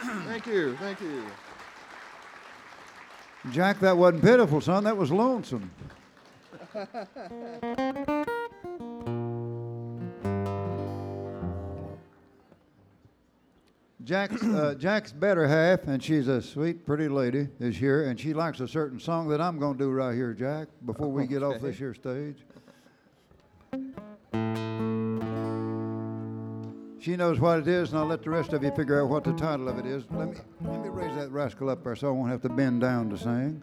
Thank you, thank you. Jack, that wasn't pitiful, son. That was lonesome. Jack's better half, and she's a sweet, pretty lady, is here, and she likes a certain song that I'm going to do right here, Jack, before we get off this here stage. She knows what it is, and I'll let the rest of you figure out what the title of it is. Let me raise that rascal up there so I won't have to bend down to sing.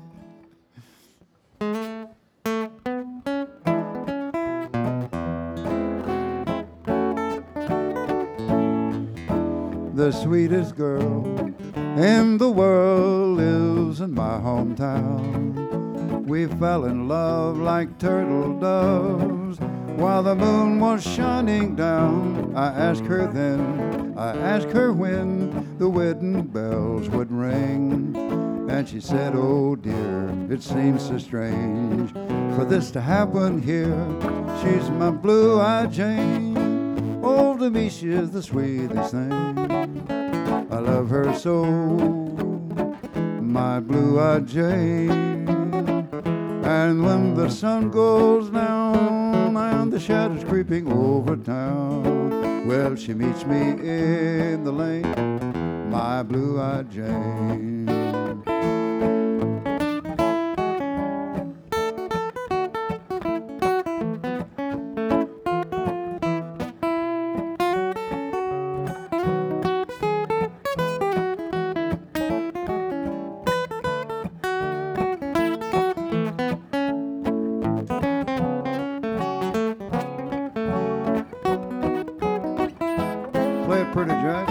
The sweetest girl in the world lives in my hometown. We fell in love like turtle doves while the moon was shining down. I asked her then, I asked her when the wedding bells would ring. And she said, oh dear, it seems so strange for this to happen here. She's my blue-eyed Jane. Oh, to me she is the sweetest thing. I love her so, my blue-eyed Jane. And when the sun goes down and the shadows creeping over town, well, she meets me in the lane, my blue-eyed Jane. Play it pretty, Jack.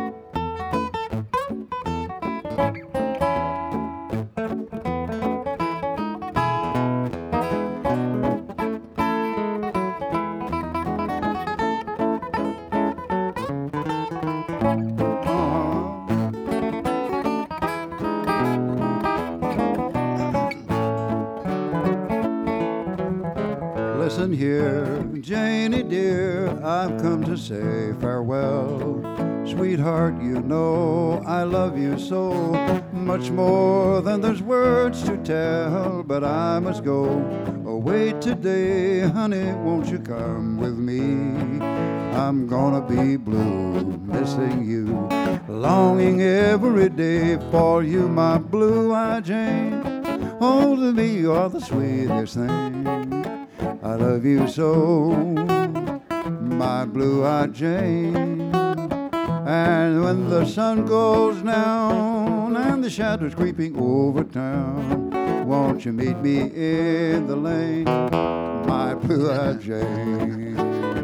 Listen here, Janie dear, I've come to say farewell. Sweetheart, you know I love you so, much more than there's words to tell. But I must go away today, honey, won't you come with me? I'm gonna be blue, missing you, longing every day for you, my blue-eyed Jane. Oh, to me you are the sweetest thing. I love you so, my blue-eyed Jane. And when the sun goes down and the shadows creeping over town, won't you meet me in the lane, my blue-eyed Jane?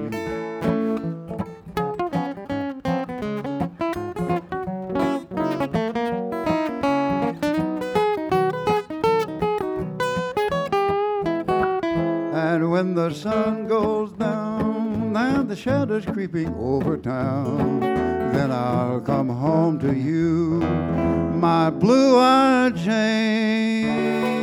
And when the sun goes down and the shadows creeping over town, then I'll come home to you, my blue-eyed Jane.